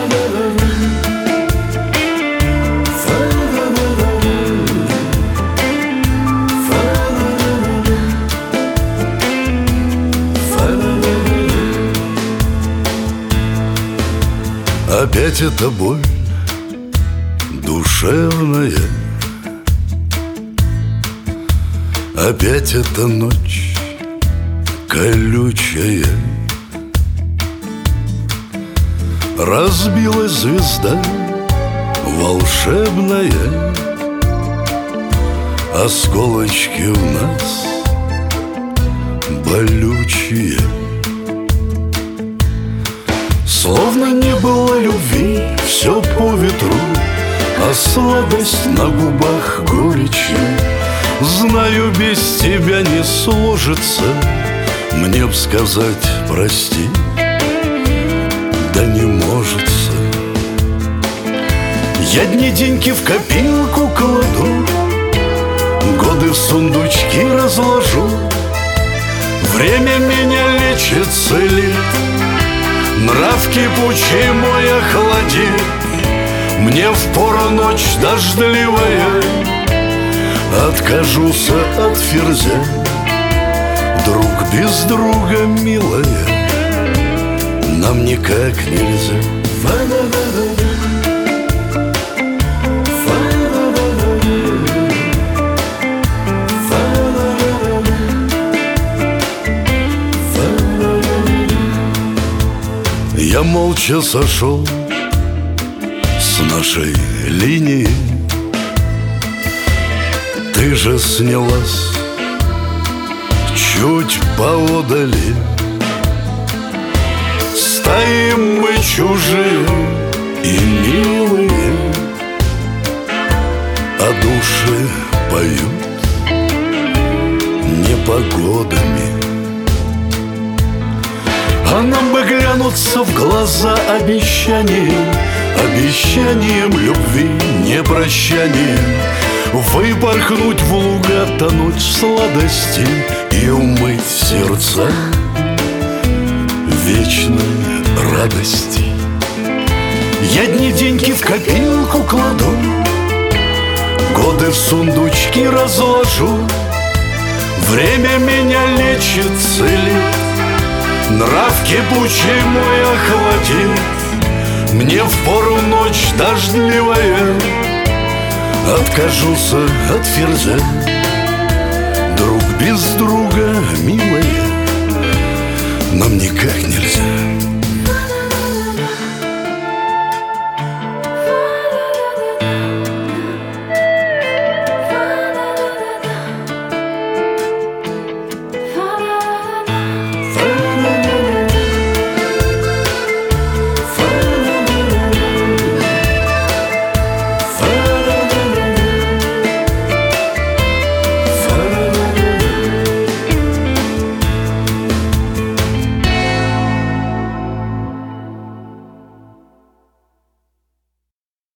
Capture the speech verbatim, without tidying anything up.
Опять эта боль душевная, опять эта ночь колючая. Разбилась звезда волшебная, осколочки у нас болючие. Словно не было любви, все по ветру, а сладость на губах горечи. Знаю, без тебя не сложится мне б сказать прости, да не можется. Я дни-деньки в копилку кладу, годы в сундучки разложу. Время меня лечит, целит, нрав кипучий мой охладит. Мне впору ночь дождливая, откажусь от ферзя. Друг без друга, милая, нам никак нельзя. Я молча сошел с нашей линии, ты же снялась чуть поодали. Стоим мы чужие и милые, а души поют непогодами. А нам бы глянуться в глаза обещанием, обещанием любви, не прощанием. Выпорхнуть в луга, тонуть в сладости и умыть сердца вечной радости. Я дни-деньки в копилку кладу, годы в сундучки разложу. Время меня лечит, целит, нрав кипучий мой охватит. Мне впору ночь дождливая, откажусь от ферзя. Друг без друга, милая, нам никак нельзя.